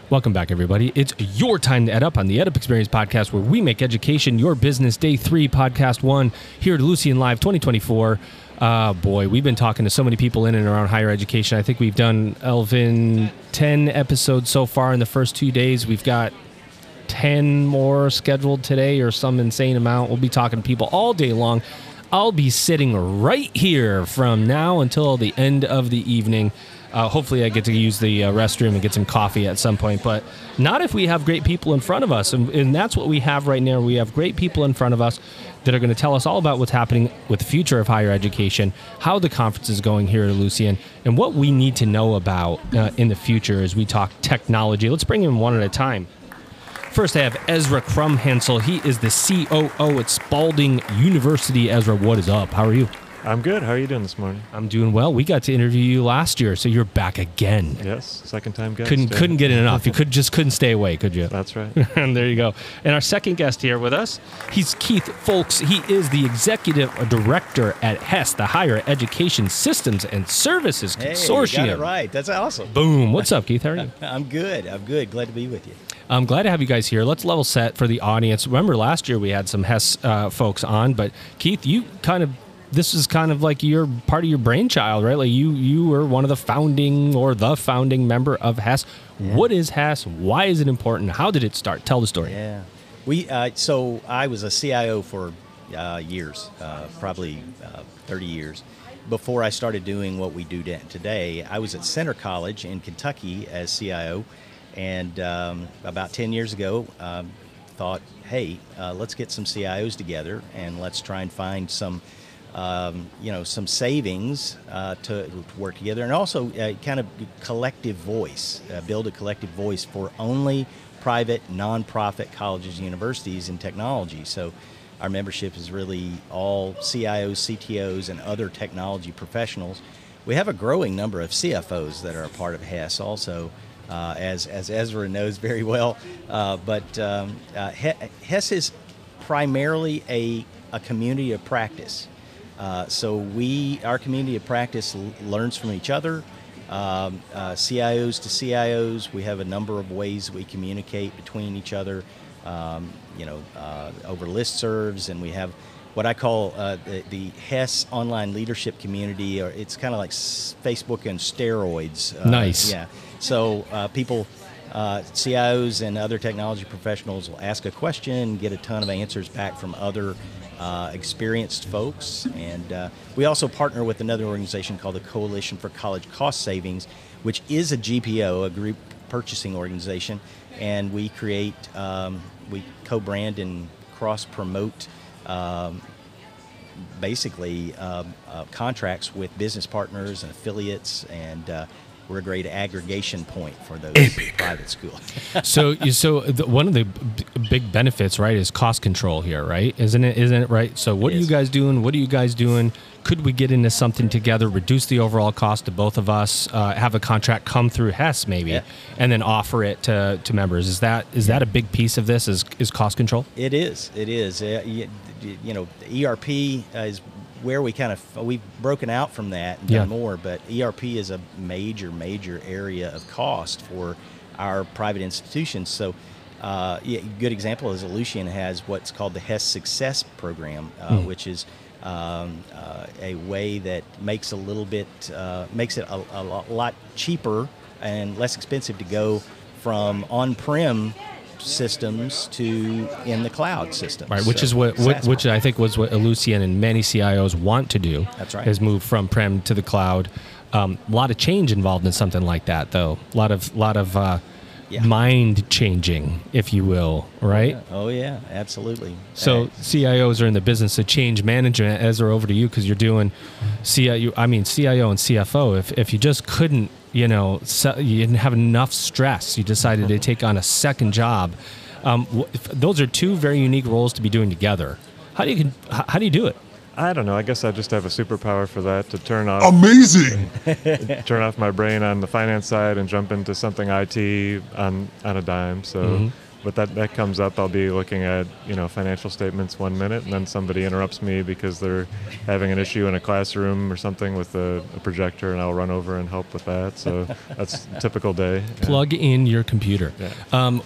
Welcome back, everybody. It's your time to ed up on the EdUp Experience podcast, where we make education your business. Day 3, podcast 1, here at Lucian Live 2024. Boy, we've been talking to so many people in and around higher education. I think we've done, Elvin, 10 episodes so far in the first 2 days. We've got 10 more scheduled today or some insane amount. We'll be talking to people all day long. I'll be sitting right here from now until the end of the evening. Hopefully I get to use the restroom and get some coffee at some point, but not if we have great people in front of us. And that's what we have right now. We have great people in front of us that are going to tell us all about what's happening with the future of higher education, how the conference is going here at Lucian, and what we need to know about in the future as we talk technology. Let's bring in one at a time. First, I have Ezra Krumhansel. He is the COO at Spalding University. Ezra, what is up? How are you? I'm good. How are you doing this morning? I'm doing well. We got to interview you last year, so you're back again. Yes, second time guest. Couldn't get enough. You couldn't stay away, could you? That's right. And there you go. And our second guest here with us, he's Keith Folks. He is the executive director at HES, the Higher Education Systems and Services Consortium. You got it right. That's awesome. Boom. What's up, Keith? How are you? I'm good. Glad to be with you. I'm glad to have you guys here. Let's level set for the audience. Remember, last year we had some HES folks on, but Keith, this is kind of like you're part of your brainchild, right? Like you were one of the founding member of HES. Yeah. What is HES? Why is it important? How did it start? Tell the story. Yeah, so I was a CIO for years, probably 30 years. Before I started doing what we do today, I was at Center College in Kentucky as CIO, and about 10 years ago, thought, hey, let's get some CIOs together and let's try and find some savings to work together, and also kind of collective voice, build a collective voice for only private, nonprofit colleges and universities in technology. So our membership is really all CIOs, CTOs, and other technology professionals. We have a growing number of CFOs that are a part of HES also, as Ezra knows very well. But HES is primarily a community of practice. So our community of practice learns from each other, CIOs to CIOs. We have a number of ways we communicate between each other, over listservs, and we have what I call the HES online leadership community, or it's kind of like Facebook and steroids. Nice. Yeah. So people, CIOs and other technology professionals will ask a question, get a ton of answers back from other experienced folks, and we also partner with another organization called the Coalition for College Cost Savings, which is a GPO, a group purchasing organization, and we create, we co-brand and cross-promote contracts with business partners and affiliates, and we're a great aggregation point for those private schools. So one of the big benefits, right, is cost control here, right? Isn't it right? So what are you guys doing? What are you guys doing? Could we get into something together, reduce the overall cost to both of us, have a contract come through HES maybe, and then offer it to members? Is that a big piece of this? Is cost control? It is. The ERP is where we've broken out from that and done more, but ERP is a major area of cost for our private institutions. So a good example is Lucian has what's called the HES Success Program, which is a way that makes makes it a lot cheaper and less expensive to go from on-prem systems to in the cloud systems. Right, which I think was what Lucian and many CIOs want to do. That's right. Is move from prem to the cloud. A lot of change involved in something like that, though. A lot of mind changing, if you will, right? Oh yeah, absolutely. So CIOs are in the business of change management. Ezra, over to you, because you're doing CIO and CFO. If you just couldn't, you didn't have enough stress, you decided to take on a second job. Those are two very unique roles to be doing together. How do you do it? I don't know. I guess I just have a superpower for that, to turn off. Amazing! Turn off my brain on the finance side and jump into something IT on a dime. So but that comes up. I'll be looking at financial statements 1 minute, and then somebody interrupts me because they're having an issue in a classroom or something with a projector, and I'll run over and help with that. So that's a typical day. Yeah. Plug in your computer. Yeah.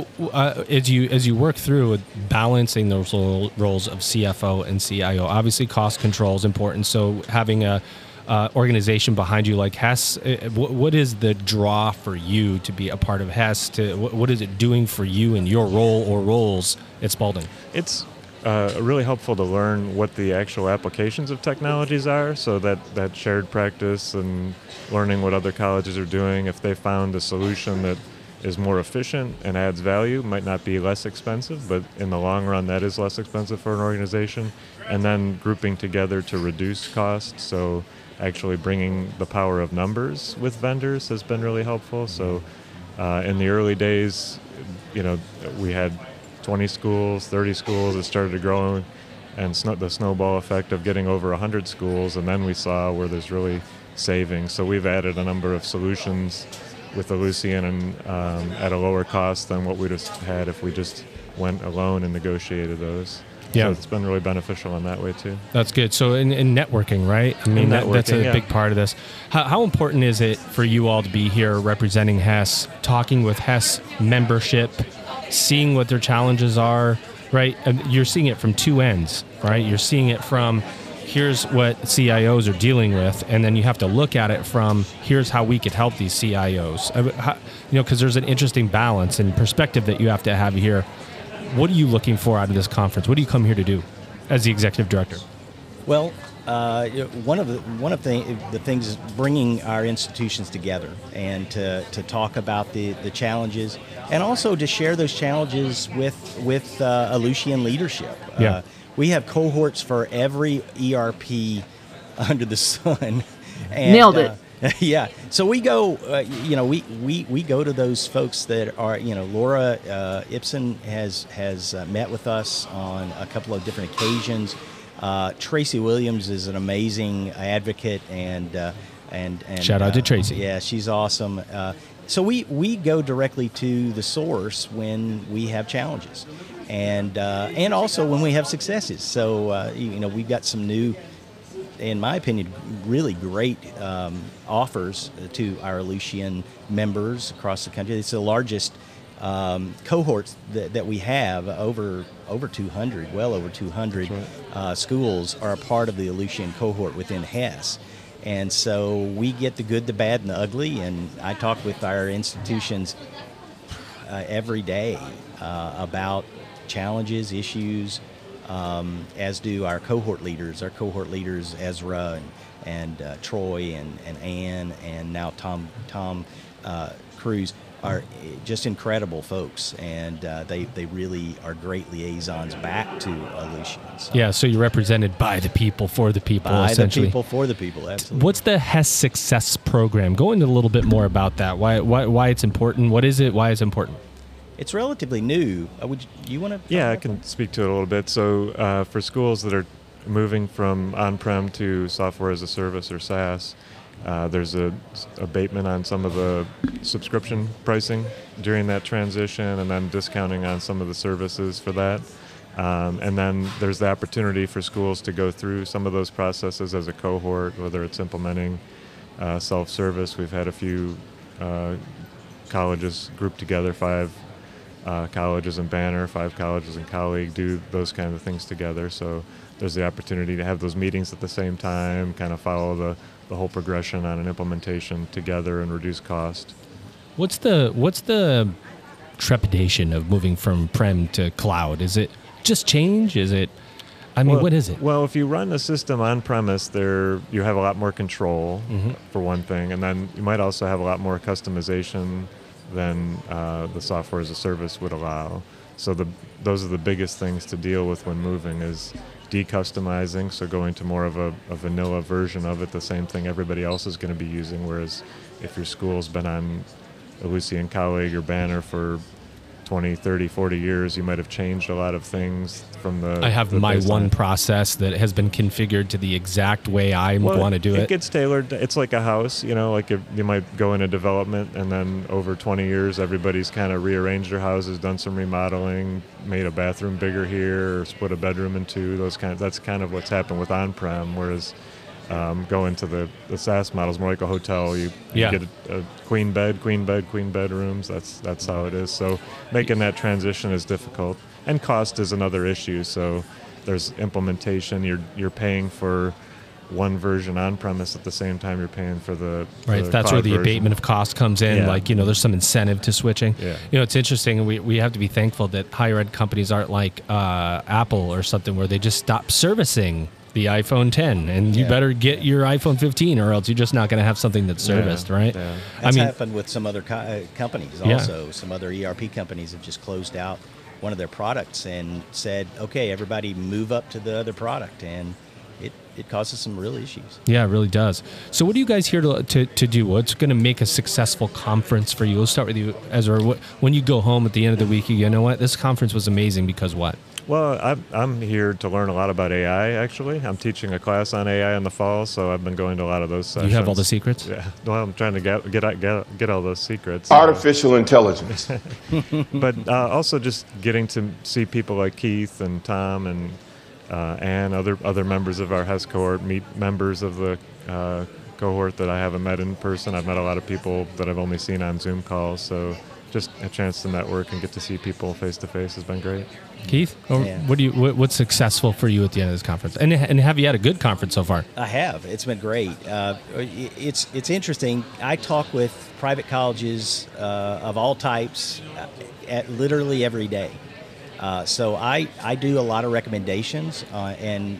As you work through balancing those roles of CFO and CIO, obviously cost control is important. So having a organization behind you like Hess, what is the draw for you to be a part of Hess? What is it doing for you in your role or roles at Spalding? It's really helpful to learn what the actual applications of technologies are, so that shared practice and learning what other colleges are doing. If they found a solution that is more efficient and adds value, might not be less expensive, but in the long run that is less expensive for an organization. And then grouping together to reduce costs, so actually bringing the power of numbers with vendors has been really helpful. So in the early days, we had 20 schools, 30 schools. It started to grow, and the snowball effect of getting over 100 schools, and then we saw where there's really savings. So we've added a number of solutions with Ellucian and at a lower cost than what we'd have had if we just went alone and negotiated those. Yeah. So it's been really beneficial in that way too. That's good. So in networking, right? I mean, that's a big part of this. How important is it for you all to be here representing Hess, talking with Hess membership, seeing what their challenges are, right? And you're seeing it from two ends, right? You're seeing it from here's what CIOs are dealing with, and then you have to look at it from here's how we could help these CIOs. Because there's an interesting balance and perspective that you have to have here. What are you looking for out of this conference? What do you come here to do as the executive director? Well, one of the things is bringing our institutions together and to talk about the challenges, and also to share those challenges with Ellucian leadership. Yeah. We have cohorts for every ERP under the sun. And, nailed it. Yeah. So we go, we go to those folks that are, Laura Ipsen has met with us on a couple of different occasions. Tracy Williams is an amazing advocate and shout out to Tracy. Yeah, she's awesome. So we go directly to the source when we have challenges, and also when we have successes. So we've got some new, in my opinion, really great offers to our Ellucian members across the country. It's the largest cohorts that we have, over 200, well over 200 schools are a part of the Ellucian cohort within Hess. And so we get the good, the bad, and the ugly, and I talk with our institutions every day about challenges, issues, as do our cohort leaders. Our cohort leaders, Ezra and Troy and Ann and now Tom Cruz, are just incredible folks, and they really are great liaisons back to Ellucian. So. Yeah, so you're represented by the people, for the people, essentially. By the people, for the people, absolutely. What's the Hess Success Program? Go into a little bit more about that. Why it's important? What is it? Why it's important? It's relatively new. You want to? Yeah, I can speak to it a little bit. So for schools that are moving from on-prem to software as a service or SaaS, there's a abatement on some of the subscription pricing during that transition, and then discounting on some of the services for that. And then there's the opportunity for schools to go through some of those processes as a cohort, whether it's implementing self-service. We've had a few colleges grouped together, 5 colleges in Banner, 5 colleges in Colleague, do those kind of things together. So there's the opportunity to have those meetings at the same time, kind of follow the whole progression on an implementation together and reduce cost. What's the trepidation of moving from prem to cloud? Is it just change? Is it? What is it? Well, if you run a system on premise, you have a lot more control, for one thing, and then you might also have a lot more customization than the software as a service would allow. So those are the biggest things to deal with when moving, is decustomizing, so going to more of a vanilla version of it, the same thing everybody else is going to be using, whereas if your school's been on Ellucian Colleague or Banner for 20, 30, 40 years, you might have changed a lot of things from the I have the my baseline. one process that has been configured to the exact way I want to do It it. gets tailored. It's like a house, like you might go into development, and then over 20 years, everybody's kind of rearranged their houses, done some remodeling, made a bathroom bigger here, or split a bedroom in two. That's kind of what's happened with on-prem. Whereas going to the SaaS models, more like a hotel. You get a queen bed, queen bedrooms. That's how it is. So making that transition is difficult, and cost is another issue. So there's implementation. You're paying for one version on premise at the same time you're paying for the That's where cloud the version. abatement of cost comes in. Yeah. Like, there's some incentive to switching. Yeah. It's interesting. We have to be thankful that higher ed companies aren't like Apple or something where they just stop servicing the iPhone 10 and you better get your iPhone 15 or else you're just not going to have something that's serviced, right? Yeah. That's happened with some other companies Yeah. also. Some other ERP companies have just closed out one of their products and said, okay, everybody move up to the other product. And it causes some real issues. Yeah, it really does. So what are you guys here to do? What's going to make a successful conference for you? We'll start with you, Ezra. When you go home at the end of the week, you know what? This conference was amazing because what? Well, I'm here to learn a lot about AI, actually. I'm teaching a class on AI in the fall, so I've been going to a lot of those sessions. You have all the secrets? Yeah. Well, I'm trying to get all those secrets. Artificial intelligence. But also just getting to see people like Keith and Tom and Ann, other members of our HES cohort, meet members of the cohort that I haven't met in person. I've met a lot of people that I've only seen on Zoom calls, so just a chance to network and get to see people face to face has been great. Keith, Yeah. what's successful for you at the end of this conference? And have you had a good conference so far? I have. It's been great. It's interesting. I talk with private colleges of all types at literally every day. So I do a lot of recommendations and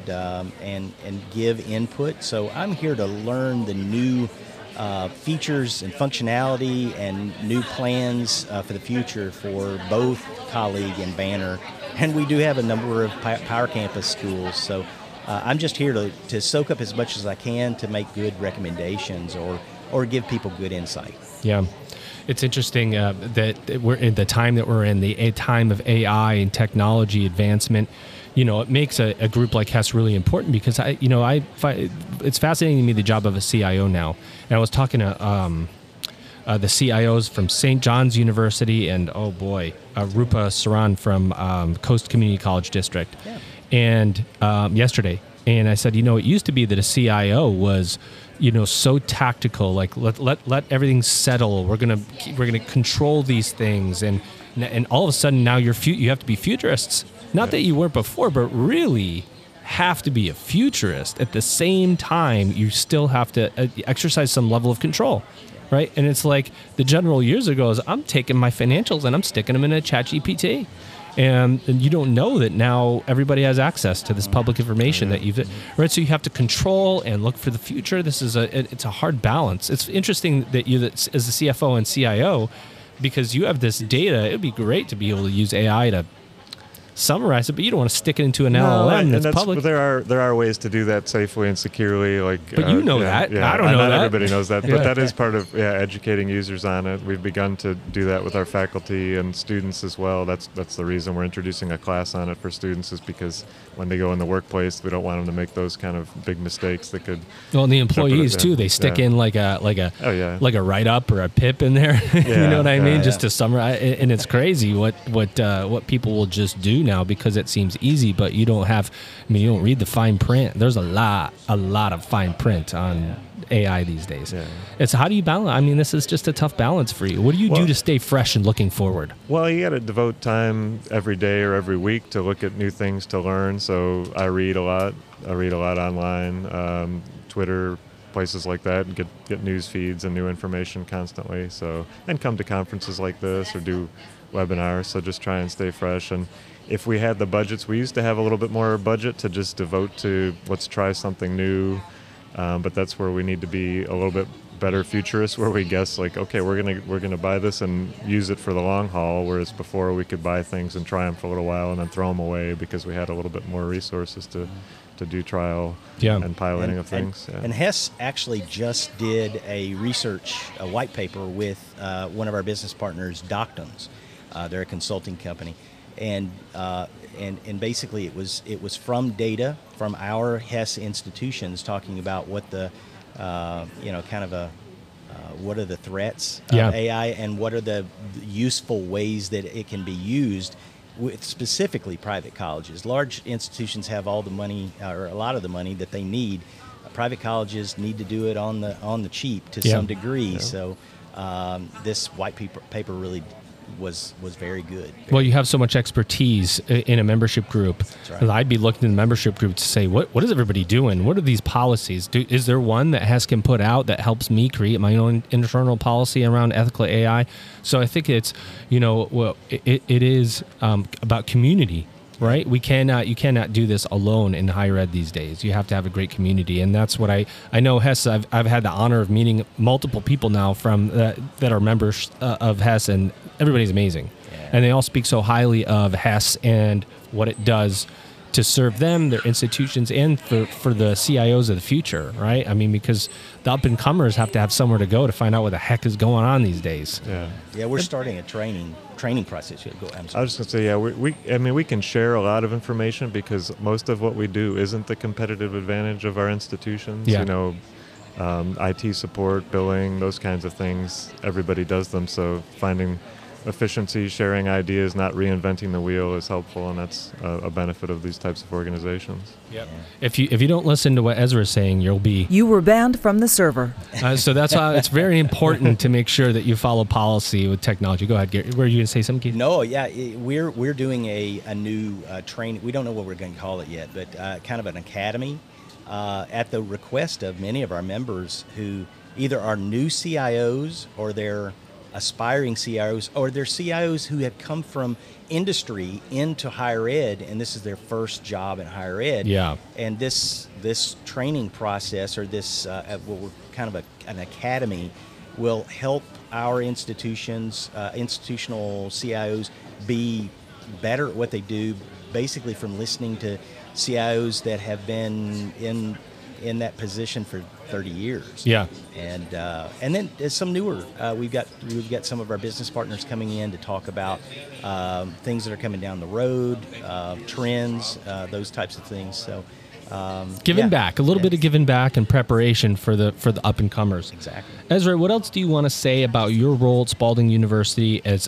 give input. So I'm here to learn the new features and functionality and new plans for the future for both Colleague and Banner. And we do have a number of Power Campus schools. So I'm just here to soak up as much as I can to make good recommendations or give people good insight. Yeah. It's interesting that we're in the time that we're in, the time of AI and technology advancement. It makes a group like HES really important because I find it's fascinating to me the job of a CIO now. And I was talking to the CIOs from St. John's University and Rupa Saran from Coast Community College District, and yesterday. And I said, it used to be that a CIO was, so tactical. Like let everything settle. We're gonna control these things, and all of a sudden now you have to be futurists. Not that you weren't before, but really have to be a futurist. At the same time, you still have to exercise some level of control, right? And it's like the general years ago is I'm taking my financials and I'm sticking them in a ChatGPT. And you don't know that now everybody has access to this public information that right? So you have to control and look for the future. It's a hard balance. It's interesting that as the CFO and CIO, because you have this data, it'd be great to be able to use AI to summarize it, but you don't want to stick it into an LLM that's public. There are ways to do that safely and securely. But you know that. Yeah, I don't know not that. Everybody knows that, but that is part of educating users on it. We've begun to do that with our faculty and students as well. That's the reason we're introducing a class on it for students, is because when they go in the workplace, we don't want them to make those kind of big mistakes that could. Well, and the employees too, they stick in like a write up or a pip in there. You know what I mean? Just to summarize. And it's crazy what people will just do now because it seems easy, but you don't read the fine print. There's a lot of fine print on AI these days. Yeah. It's how do you balance? This is just a tough balance for you. What do you do to stay fresh and looking forward? Well, you got to devote time every day or every week to look at new things to learn. So I read a lot. Online, Twitter, places like that, and get news feeds and new information constantly. So, and come to conferences like this or do webinars. So just try and stay fresh. And if we had the budgets, we used to have a little bit more budget to just devote to let's try something new. But that's where we need to be a little bit better futurists, where we guess like, okay, we're gonna buy this and use it for the long haul. Whereas before we could buy things and try them for a little while and then throw them away because we had a little bit more resources to do trial and piloting of things. And HES actually just did a white paper with one of our business partners, Doctums. They're a consulting company, and basically it was from data from our HES institutions talking about what the what are the threats of AI and what are the useful ways that it can be used with specifically private colleges. Large institutions have all the money or a lot of the money that they need. Private colleges need to do it on the cheap to some degree. So this white paper really was very good. Well, you have so much expertise in a membership group. That's right. I'd be looking in the membership group to say, what is everybody doing? What are these policies? Is there one that HES can put out that helps me create my own internal policy around ethical AI? So I think it's, it is about community. Right? You cannot do this alone in higher ed these days. You have to have a great community. And that's what I know HES, I've had the honor of meeting multiple people now from that are members of HES, and everybody's amazing. Yeah. And they all speak so highly of HES and what it does to serve them, their institutions, and for the CIOs of the future, right? I mean, because the up-and-comers have to have somewhere to go to find out what the heck is going on these days. Yeah, we're starting a training process. I was just going to say, we can share a lot of information because most of what we do isn't the competitive advantage of our institutions. Yeah. IT support, billing, those kinds of things, everybody does them. So finding efficiency, sharing ideas, not reinventing the wheel is helpful, and that's a benefit of these types of organizations. Yep. If you don't listen to what Ezra is saying, you were banned from the server. So that's why it's very important to make sure that you follow policy with technology. Go ahead, Gary. Were you going to say something, Keith? No, yeah, we're doing a new training. We don't know what we're going to call it yet, but kind of an academy at the request of many of our members who either are new CIOs or they're aspiring CIOs, or they're CIOs who have come from industry into higher ed, and this is their first job in higher ed. Yeah. And this training process, or this kind of an academy, will help our institutions, institutional CIOs, be better at what they do, basically from listening to CIOs that have been in that position for 30 years. Yeah. And then there's some newer. We've got some of our business partners coming in to talk about things that are coming down the road, trends, those types of things. So giving back, a little bit of giving back and preparation for the up and comers. Exactly. Ezra, what else do you want to say about your role at Spalding University as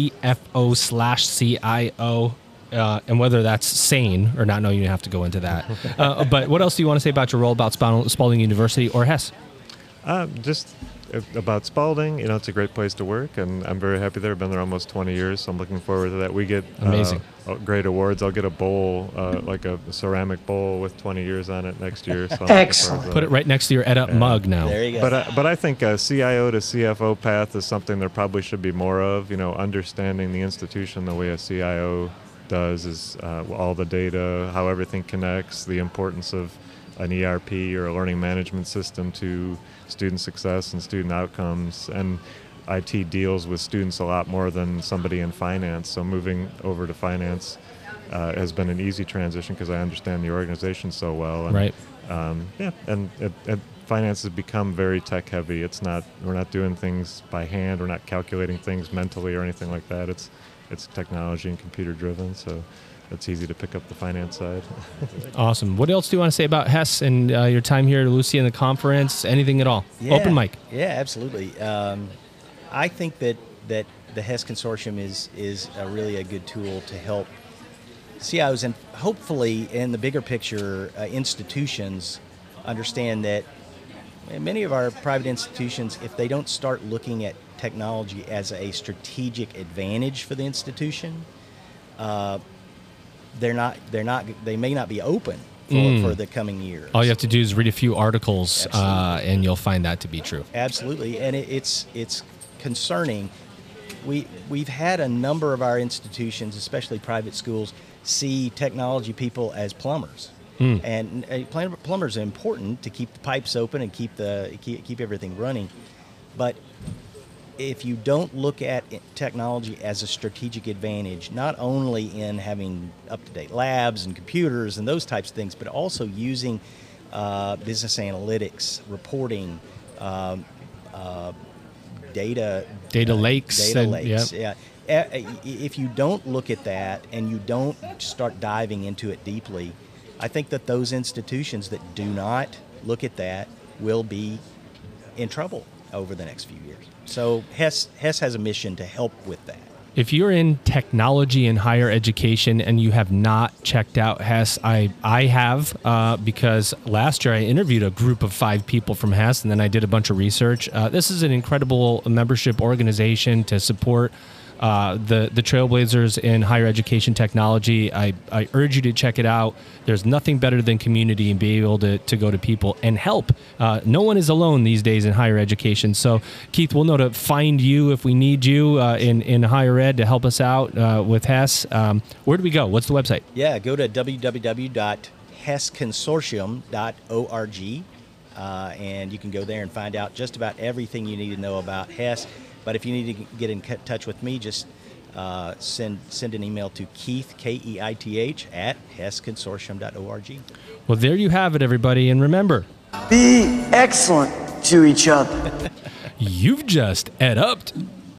CFO/CIO? And whether that's sane or not, no, you have to go into that. But what else do you want to say about your role about Spalding University or HES? Just about Spalding, it's a great place to work, and I'm very happy there. I've been there almost 20 years, so I'm looking forward to that. We get amazing great awards. I'll get a bowl, like a ceramic bowl with 20 years on it next year. So excellent. Put it right next to your EdUp mug now. There you go. But I think a CIO to CFO path is something there probably should be more of. Understanding the institution the way a CIO does is all the data, how everything connects, the importance of an ERP or a learning management system to student success and student outcomes. And IT deals with students a lot more than somebody in finance. So moving over to finance has been an easy transition because I understand the organization so well. And, right. And finance has become very tech heavy. We're not doing things by hand. We're not calculating things mentally or anything like that. It's technology and computer driven, so it's easy to pick up the finance side. Awesome. What else do you want to say about HES and your time here at Lucy and the conference? Anything at all? Yeah, Open mic. Yeah, absolutely. I think that the HES Consortium is really a good tool to help CIOs and hopefully in the bigger picture institutions understand that many of our private institutions, if they don't start looking at technology as a strategic advantage for the institution, they may not be open for the coming years. All you have to do is read a few articles, and you'll find that to be true. Absolutely, and it's concerning. We've had a number of our institutions, especially private schools, see technology people as plumbers. And plumbers are important to keep the pipes open and keep everything running. But if you don't look at technology as a strategic advantage, not only in having up-to-date labs and computers and those types of things, but also using business analytics, reporting, data lakes. Yeah. if you don't look at that and you don't start diving into it deeply, I think that those institutions that do not look at that will be in trouble over the next few years. So Hess has a mission to help with that. If you're in technology and higher education and you have not checked out Hess, I have because last year I interviewed a group of 5 people from Hess, and then I did a bunch of research. This is an incredible membership organization to support the trailblazers in higher education technology. I urge you to check it out. There's nothing better than community and be able to go to people and help. No one is alone these days in higher education. So, Keith, we'll know to find you if we need you in higher ed to help us out with Hess. Where do we go? What's the website? Yeah, go to www.hessconsortium.org, and you can go there and find out just about everything you need to know about Hess. But if you need to get in touch with me, just send an email to Keith, Keith, at hessconsortium.org. Well, there you have it, everybody. And remember, be excellent to each other. you've just ed-upped.